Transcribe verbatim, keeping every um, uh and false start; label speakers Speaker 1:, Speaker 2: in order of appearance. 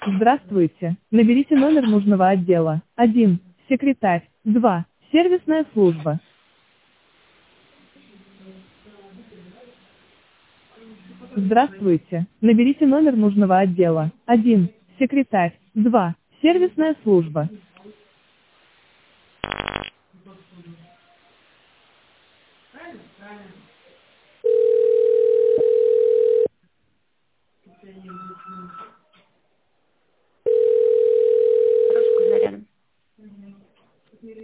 Speaker 1: Здравствуйте. Наберите номер нужного отдела. один. Секретарь. два. Сервисная служба. Здравствуйте. Наберите номер нужного отдела. один. Секретарь. два. Сервисная служба.
Speaker 2: Правильно? Правильно.